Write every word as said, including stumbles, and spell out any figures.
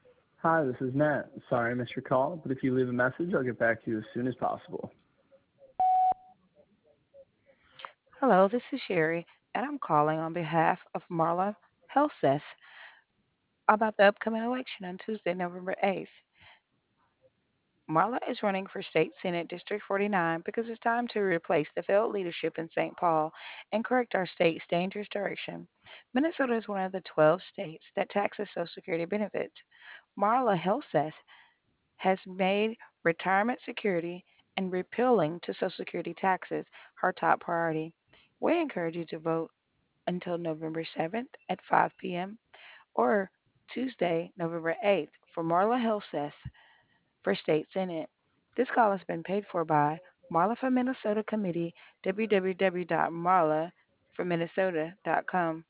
Hi, this is Matt. Sorry I missed your call, but if you leave a message, I'll get back to you as soon as possible. Hello, this is Sherry, and I'm calling on behalf of Marla Helseth about the upcoming election on Tuesday, November eighth. Marla is running for State Senate District forty-nine because it's time to replace the failed leadership in Saint Paul and correct our state's dangerous direction. Minnesota is one of the twelve states that taxes Social Security benefits. Marla Helseth has made retirement security and repealing to Social Security taxes her top priority. We encourage you to vote until November seventh at five p m or Tuesday, November eighth for Marla Helseth for State Senate. This call has been paid for by Marla for Minnesota Committee, w w w dot marla for minnesota dot com.